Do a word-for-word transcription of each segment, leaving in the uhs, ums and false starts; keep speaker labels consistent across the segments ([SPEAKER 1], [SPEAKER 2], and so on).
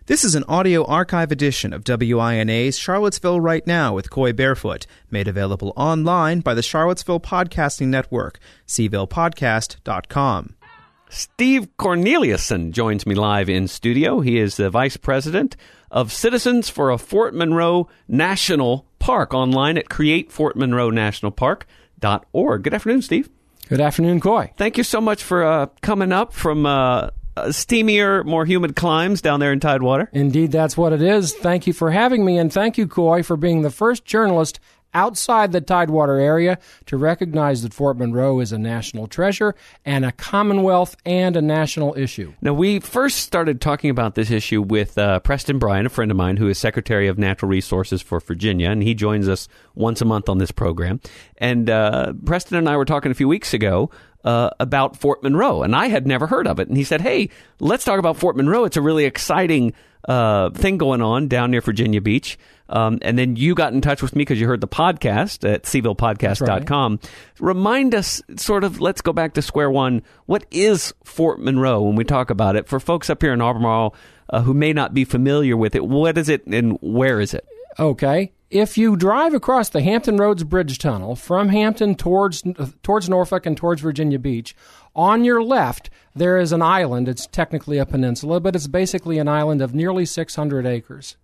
[SPEAKER 1] This is an audio archive edition of W I N A's Charlottesville Right Now with Coy Barefoot, made available online by the Charlottesville Podcasting Network, c ville podcast dot com.
[SPEAKER 2] Steve Corneliuson joins me live in studio. He is the Vice President of Citizens for a Fort Monroe National Park, online at create fort monroe national park dot org. Good afternoon, Steve.
[SPEAKER 3] Good afternoon, Coy.
[SPEAKER 2] Thank you so much for uh, coming up from uh, steamier, more humid climes down there in Tidewater.
[SPEAKER 3] Indeed, that's what it is. Thank you for having me, and thank you, Coy, for being the first journalist outside the Tidewater area to recognize that Fort Monroe is a national treasure and a Commonwealth and a national issue.
[SPEAKER 2] Now, we first started talking about this issue with uh, Preston Bryan, a friend of mine who is Secretary of Natural Resources for Virginia, and he joins us once a month on this program. And uh, Preston and I were talking a few weeks ago Uh, about Fort Monroe, and I had never heard of it. And he said, hey, let's talk about Fort Monroe. It's a really exciting uh, thing going on down near Virginia Beach. Um, and then you got in touch with me because you heard the podcast at c ville podcast dot com. Right. Remind us, sort of, let's go back to square one. What is Fort Monroe when we talk about it? For folks up here in Albemarle uh, who may not be familiar with it, what is it and where is it?
[SPEAKER 3] Okay. If you drive across the Hampton Roads Bridge Tunnel from Hampton towards towards Norfolk and towards Virginia Beach, on your left there is an island. It's technically a peninsula, but it's basically an island of nearly six hundred acres.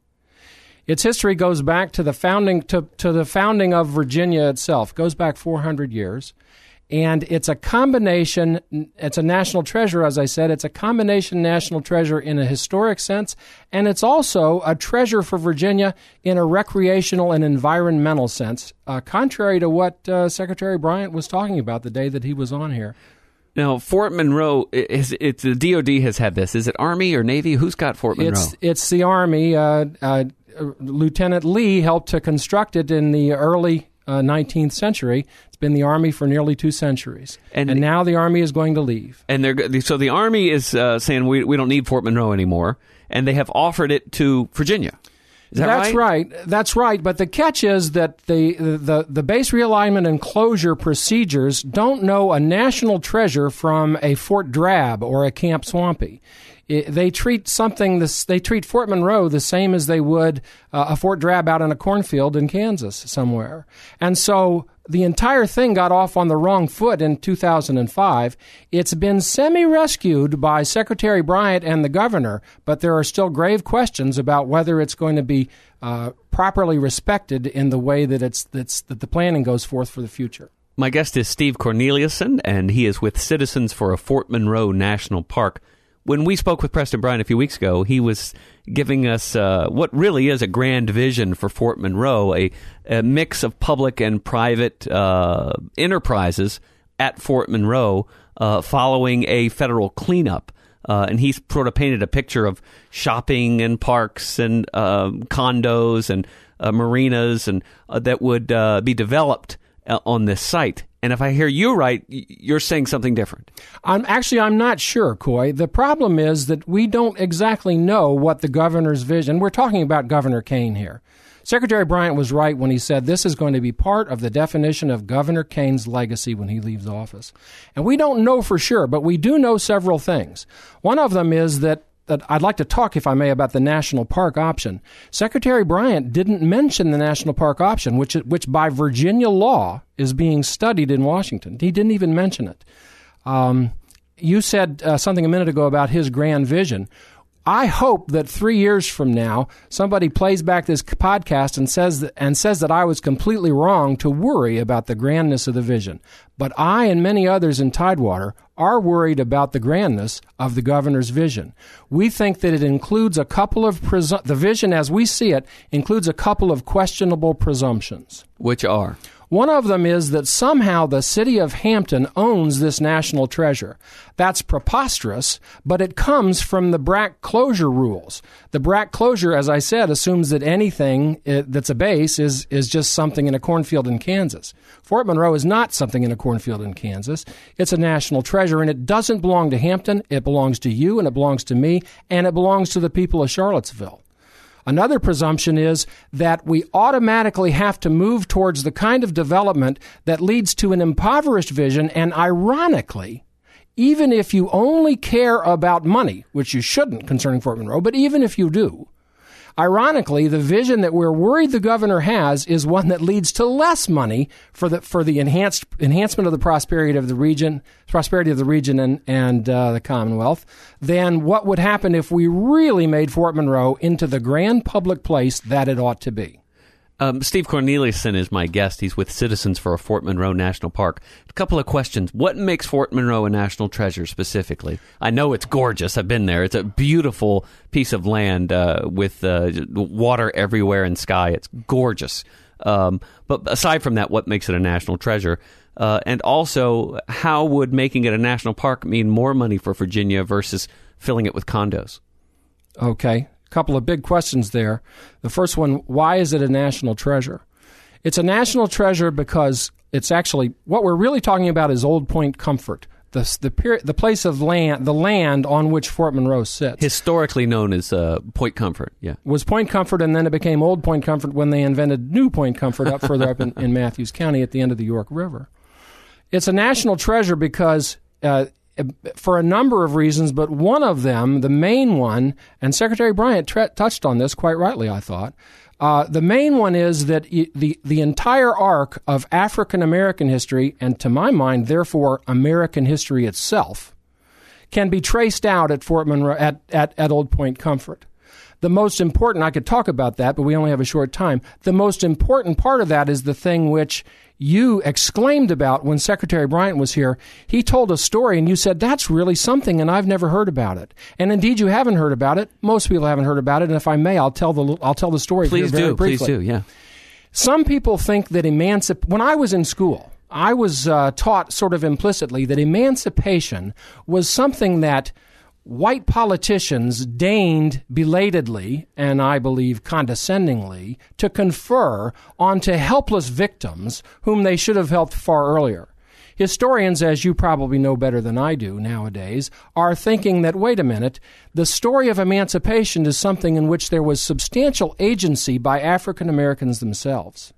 [SPEAKER 3] Its history goes back to the founding to, to the founding of Virginia itself. It goes back four hundred years. And it's a combination, it's a national treasure, as I said. It's a combination national treasure in a historic sense, and it's also a treasure for Virginia in a recreational and environmental sense, uh, contrary to what uh, Secretary Bryant was talking about the day that he was on here.
[SPEAKER 2] Now, Fort Monroe, is it's the D O D has had this. Is it Army or Navy? Who's got Fort Monroe?
[SPEAKER 3] It's, it's the Army. Uh, uh, Lieutenant Lee helped to construct it in the early uh, nineteenth century. It's been the Army for nearly two centuries. And, and now the Army is going to leave.
[SPEAKER 2] And they're so the Army is uh, saying we we don't need Fort Monroe anymore, and they have offered it to Virginia. Is that
[SPEAKER 3] That's
[SPEAKER 2] right?
[SPEAKER 3] right. That's right. But the catch is that the, the, the base realignment and closure procedures don't know a national treasure from a Fort Drab or a Camp Swampy. It, they treat something this. They treat Fort Monroe the same as they would uh, a Fort Drab out in a cornfield in Kansas somewhere. And so the entire thing got off on the wrong foot in two thousand five. It's been semi-rescued by Secretary Bryant and the governor, but there are still grave questions about whether it's going to be uh, properly respected in the way that it's that's, that the planning goes forth for the future.
[SPEAKER 2] My guest is Steve Corneliuson, and he is with Citizens for a Fort Monroe National Park. When we spoke with Preston Bryan a few weeks ago, he was giving us uh, what really is a grand vision for Fort Monroe, a, a mix of public and private uh, enterprises at Fort Monroe uh, following a federal cleanup. Uh, and he's sort of painted a picture of shopping and parks and uh, condos and uh, marinas and uh, that would uh, be developed uh, on this site. And if I hear you right, you're saying something different.
[SPEAKER 3] I'm actually, I'm not sure, Coy. The problem is that we don't exactly know what the governor's vision. We're talking about Governor Kane here. Secretary Bryant was right when he said this is going to be part of the definition of Governor Kane's legacy when he leaves office. And we don't know for sure, but we do know several things. One of them is that that I'd like to talk, if I may, about the national park option. Secretary Bryant didn't mention the national park option, which which by Virginia law is being studied in Washington. He didn't even mention it. Um, you said uh, something a minute ago about his grand vision. I hope that three years from now, somebody plays back this podcast and says that, and says that I was completely wrong to worry about the grandness of the vision. But I and many others in Tidewater are worried about the grandness of the governor's vision. We think that it includes a couple of presu- the vision as we see it includes a couple of questionable presumptions.
[SPEAKER 2] Which are?
[SPEAKER 3] One of them is that somehow the city of Hampton owns this national treasure. That's preposterous, but it comes from the B R A C closure rules. The B R A C closure, as I said, assumes that anything that's a base is, is just something in a cornfield in Kansas. Fort Monroe is not something in a cornfield in Kansas. It's a national treasure, and it doesn't belong to Hampton. It belongs to you, and it belongs to me, and it belongs to the people of Charlottesville. Another presumption is that we automatically have to move towards the kind of development that leads to an impoverished vision, and ironically, even if you only care about money, which you shouldn't concerning Fort Monroe, but even if you do, ironically, the vision that we're worried the governor has is one that leads to less money for the for the enhanced enhancement of the prosperity of the region, prosperity of the region and and uh, the Commonwealth, than what would happen if we really made Fort Monroe into the grand public place that it ought to be.
[SPEAKER 2] Um, Steve Corneliuson is my guest. He's with Citizens for a Fort Monroe National Park. A couple of questions. What makes Fort Monroe a national treasure specifically? I know it's gorgeous. I've been there. It's a beautiful piece of land uh, with uh, water everywhere and sky. It's gorgeous. Um, but aside from that, what makes it a national treasure? Uh, and also, how would making it a national park mean more money for Virginia versus filling it with condos?
[SPEAKER 3] Okay. Couple of big questions there. The first one, why is it a national treasure? It's a national treasure because it's actually, what we're really talking about is Old Point Comfort, the the, period, the place of land, the land on which Fort Monroe sits.
[SPEAKER 2] Historically known as uh, Point Comfort, yeah.
[SPEAKER 3] Was Point Comfort, and then it became Old Point Comfort when they invented New Point Comfort up further up in, in Matthews County at the end of the York River. It's a national treasure because uh, for a number of reasons, but one of them, the main one, and Secretary Bryant tre- touched on this quite rightly, I thought, uh, the main one is that the, the entire arc of African-American history, and to my mind, therefore, American history itself, can be traced out at Fort Monroe, at, at, at Old Point Comfort. The most important, I could talk about that, but we only have a short time. The most important part of that is the thing which you exclaimed about when Secretary Bryant was here. He told a story, and you said, that's really something, and I've never heard about it. And indeed, you haven't heard about it. Most people haven't heard about it, and if I may, I'll tell the I'll tell the story
[SPEAKER 2] Please
[SPEAKER 3] very
[SPEAKER 2] do,
[SPEAKER 3] briefly.
[SPEAKER 2] please do, yeah.
[SPEAKER 3] Some people think that emancip... When I was in school, I was uh, taught sort of implicitly that emancipation was something that white politicians deigned belatedly, and I believe condescendingly, to confer onto helpless victims whom they should have helped far earlier. Historians, as you probably know better than I do nowadays, are thinking that, wait a minute, the story of emancipation is something in which there was substantial agency by African Americans themselves.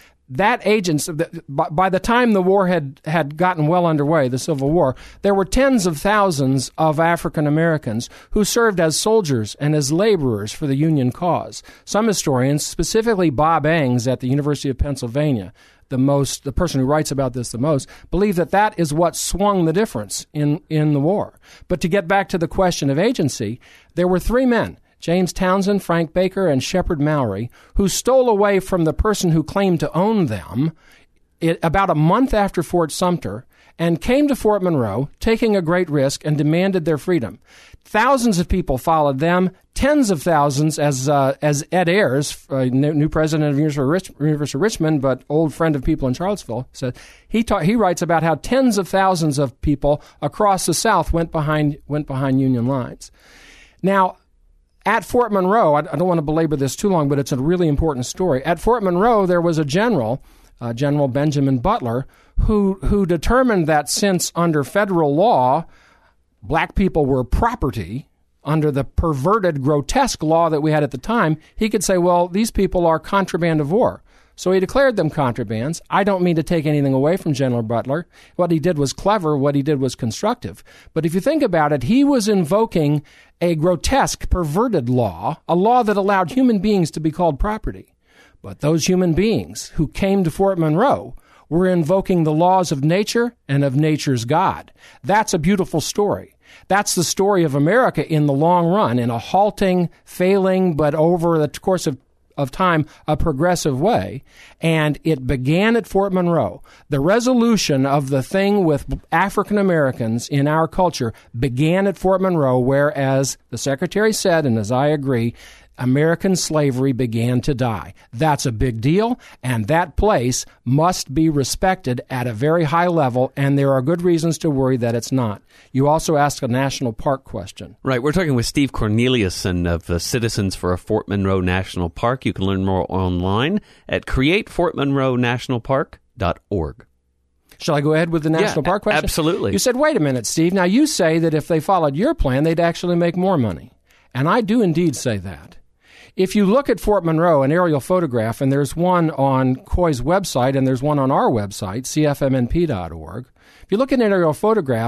[SPEAKER 3] That agency, by the time the war had, had gotten well underway, the Civil War, there were tens of thousands of African Americans who served as soldiers and as laborers for the Union cause. Some historians, specifically Bob Engs at the University of Pennsylvania, the most, the person who writes about this the most, believe that that is what swung the difference in, in the war. But to get back to the question of agency, there were three men, James Townsend, Frank Baker, and Shepard Mallory, who stole away from the person who claimed to own them it, about a month after Fort Sumter and came to Fort Monroe, taking a great risk, and demanded their freedom. Thousands of people followed them, tens of thousands, as uh, as Ed Ayers, uh, new president of the University of, Rich- University of Richmond, but old friend of people in Charlottesville, said he ta- he writes about how tens of thousands of people across the South went behind went behind Union lines. Now, at Fort Monroe, I don't want to belabor this too long, but it's a really important story. At Fort Monroe, there was a general, uh, General Benjamin Butler, who who determined that since under federal law, black people were property, under the perverted, grotesque law that we had at the time, he could say, well, these people are contraband of war. So he declared them contrabands. I don't mean to take anything away from General Butler. What he did was clever. What he did was constructive. But if you think about it, he was invoking a grotesque, perverted law, a law that allowed human beings to be called property. But those human beings who came to Fort Monroe were invoking the laws of nature and of nature's God. That's a beautiful story. That's the story of America in the long run, in a halting, failing, but over the course of of time, a progressive way, and it began at Fort Monroe. The resolution of the thing with African Americans in our culture began at Fort Monroe, whereas the Secretary said, and as I agree, American slavery began to die. That's a big deal, and that place must be respected at a very high level, and there are good reasons to worry that it's not. You also asked a national park question.
[SPEAKER 2] Right. We're talking with Steve Corneliuson of the Citizens for a Fort Monroe National Park. You can learn more online at create fort monroe national park dot org.
[SPEAKER 3] Shall I go ahead with the national
[SPEAKER 2] yeah,
[SPEAKER 3] park question?
[SPEAKER 2] Absolutely.
[SPEAKER 3] You said, wait a minute, Steve. Now, you say that if they followed your plan, they'd actually make more money. And I do indeed say that. If you look at Fort Monroe, an aerial photograph, and there's one on C O I's website and there's one on our website, c f m n p dot org, if you look at an aerial photograph,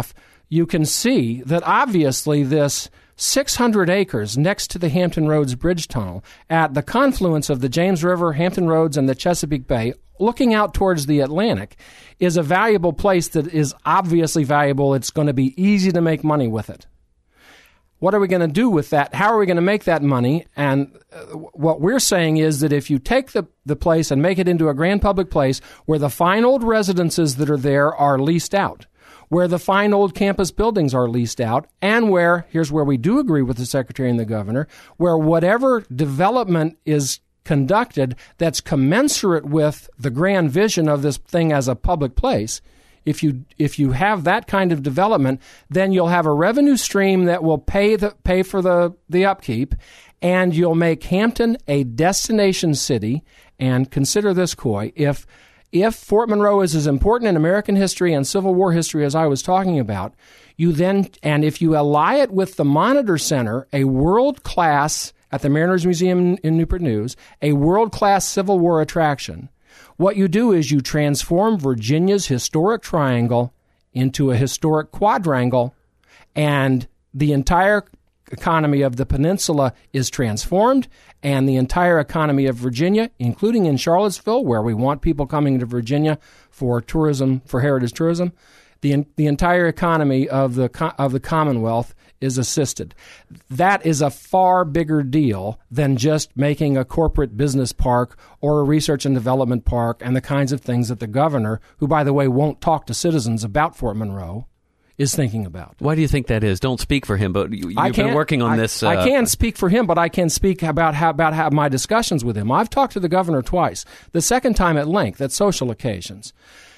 [SPEAKER 3] you can see that obviously this six hundred acres next to the Hampton Roads Bridge Tunnel at the confluence of the James River, Hampton Roads, and the Chesapeake Bay, looking out towards the Atlantic, is a valuable place that is obviously valuable. It's going to be easy to make money with it. What are we going to do with that? How are we going to make that money? And uh, what we're saying is that if you take the, the place and make it into a grand public place where the fine old residences that are there are leased out, where the fine old campus buildings are leased out, and where, here's where we do agree with the Secretary and the Governor, where whatever development is conducted that's commensurate with the grand vision of this thing as a public place, if you if you have that kind of development, then you'll have a revenue stream that will pay the pay for the, the upkeep, and you'll make Hampton a destination city. And consider this, Coy, if If Fort Monroe is as important in American history and Civil War history as I was talking about, you then, and if you ally it with the Monitor Center, a world-class, at the Mariners Museum in Newport News, a world-class Civil War attraction, what you do is you transform Virginia's historic triangle into a historic quadrangle, and the entire economy of the peninsula is transformed, and the entire economy of Virginia, including in Charlottesville, where we want people coming to Virginia for tourism, for heritage tourism, the the entire economy of the of the Commonwealth is assisted. That is a far bigger deal than just making a corporate business park or a research and development park and the kinds of things that the governor, who, by the way, won't talk to citizens about Fort Monroe, is thinking about.
[SPEAKER 2] Why do you think that is? Don't speak for him, but you, you've been working on
[SPEAKER 3] I,
[SPEAKER 2] this. Uh,
[SPEAKER 3] I can't speak for him, but I can speak about how, about how my discussions with him. I've talked to the governor twice, the second time at length at social occasions.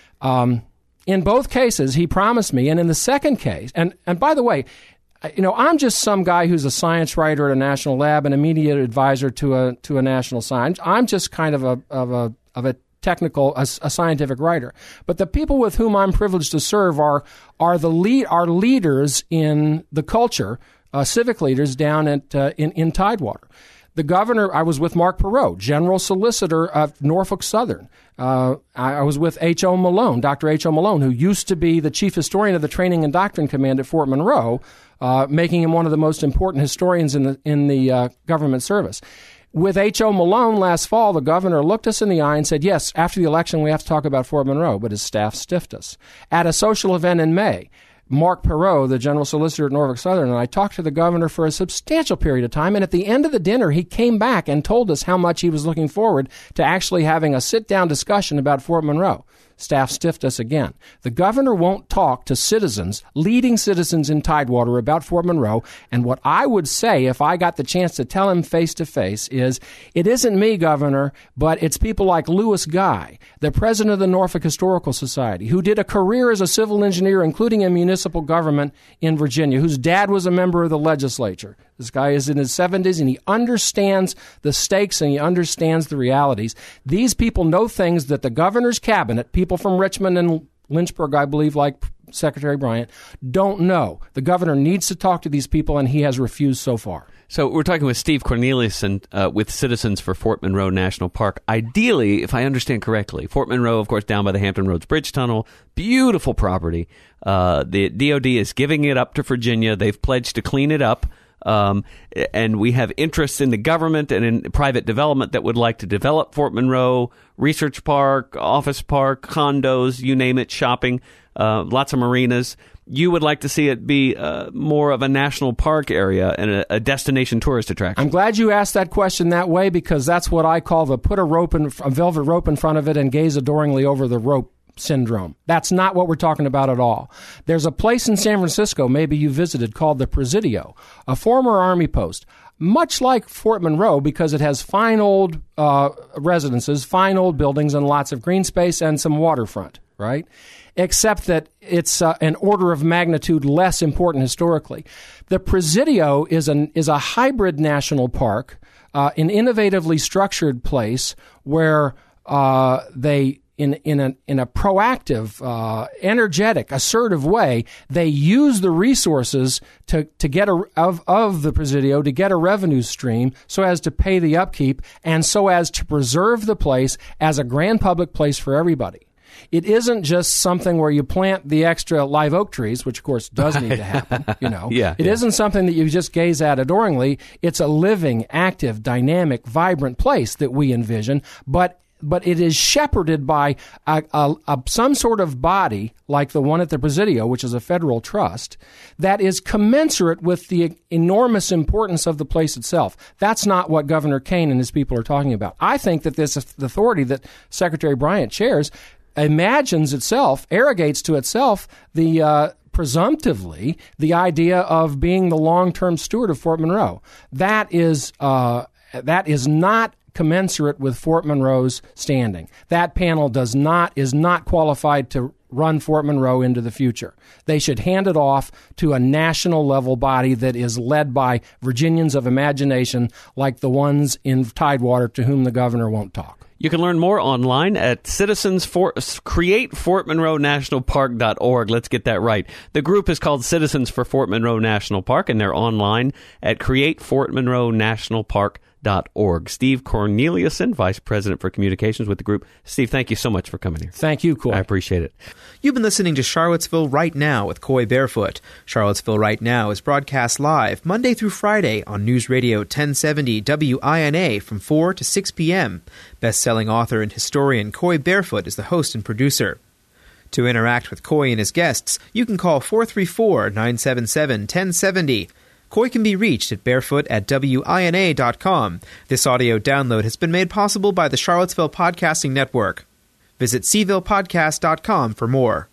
[SPEAKER 3] Um, in both cases, he promised me, and in the second case, and, and by the way, you know, I'm just some guy who's a science writer at a national lab and a media advisor to a to a national science. I'm just kind of a of a of a technical, a, a scientific writer. But the people with whom I'm privileged to serve are are the lead are leaders in the culture, uh, civic leaders down at uh, in in Tidewater. The governor, I was with Mark Perot, General Solicitor of Norfolk Southern. Uh, I, I was with H O. Malone, Doctor H O. Malone, who used to be the chief historian of the Training and Doctrine Command at Fort Monroe, uh, making him one of the most important historians in the in the uh, government service. With H O. Malone last fall, the governor looked us in the eye and said, yes, after the election we have to talk about Fort Monroe, but his staff stiffed us. At a social event in May, Mark Perot, the general solicitor at Norfolk Southern, and I talked to the governor for a substantial period of time, and at the end of the dinner, he came back and told us how much he was looking forward to actually having a sit-down discussion about Fort Monroe. Staff stiffed us again. The governor won't talk to citizens, leading citizens in Tidewater, about Fort Monroe, and what I would say if I got the chance to tell him face-to-face is, it isn't me, Governor, but it's people like Louis Guy, the president of the Norfolk Historical Society, who did a career as a civil engineer, including in municipal government in Virginia, whose dad was a member of the legislature. This guy is in his seventies, and he understands the stakes and he understands the realities. These people know things that the governor's cabinet, people from Richmond and Lynchburg, I believe, like Secretary Bryant, don't know. The governor needs to talk to these people, and he has refused so far.
[SPEAKER 2] So we're talking with Steve Corneliuson uh, with Citizens for Fort Monroe National Park. Ideally, if I understand correctly, Fort Monroe, of course, down by the Hampton Roads Bridge Tunnel, beautiful property. Uh, the D O D is giving it up to Virginia. They've pledged to clean it up. Um, and we have interests in the government and in private development that would like to develop Fort Monroe, research park, office park, condos, you name it, shopping, uh, lots of marinas. You would like to see it be uh, more of a national park area and a, a destination tourist attraction.
[SPEAKER 3] I'm glad you asked that question that way, because that's what I call the put a rope in, a velvet rope in front of it and gaze adoringly over the rope syndrome. That's not what we're talking about at all. There's a place in San Francisco, maybe you visited, called the Presidio, a former Army post, much like Fort Monroe, because it has fine old uh, residences, fine old buildings, and lots of green space and some waterfront, right? Except that it's uh, an order of magnitude less important historically. The Presidio is an is a hybrid national park, uh, an innovatively structured place where uh, they In, in, a, in a proactive, uh, energetic, assertive way, they use the resources to, to get a, of, of the Presidio to get a revenue stream so as to pay the upkeep and so as to preserve the place as a grand public place for everybody. It isn't just something where you plant the extra live oak trees, which of course does need to happen, you know.
[SPEAKER 2] yeah,
[SPEAKER 3] it
[SPEAKER 2] yeah.
[SPEAKER 3] isn't something that you just gaze at adoringly. It's a living, active, dynamic, vibrant place that we envision, but but it is shepherded by a, a, a, some sort of body like the one at the Presidio, which is a federal trust, that is commensurate with the enormous importance of the place itself. That's not what Governor Kaine and his people are talking about. I think that this authority that Secretary Bryant chairs imagines itself, arrogates to itself the uh, presumptively the idea of being the long-term steward of Fort Monroe. That is uh, that is not commensurate with Fort Monroe's standing. That panel does not is not qualified to run Fort Monroe into the future. They should hand it off to a national level body that is led by Virginians of imagination like the ones in Tidewater to whom the governor won't talk.
[SPEAKER 2] You can learn more online at Citizens for Create Fort Monroe National Park dot org. Let's get that right. The group is called Citizens for Fort Monroe National Park, and they're online at Create Fort Monroe National Park dot org. Steve Corneliuson, Vice President for Communications with the group. Steve, thank you so much for coming here.
[SPEAKER 3] Thank you, Coy.
[SPEAKER 2] I appreciate it.
[SPEAKER 1] You've been listening to Charlottesville Right Now with Coy Barefoot. Charlottesville Right Now is broadcast live Monday through Friday on News Radio ten seventy W I N A from four to six p.m. Best-selling author and historian Coy Barefoot is the host and producer. To interact with Coy and his guests, you can call four three four, nine seven seven, one zero seven zero. Coy can be reached at barefoot at W I N A dot com. This audio download has been made possible by the Charlottesville Podcasting Network. Visit Seville Podcast dot com for more.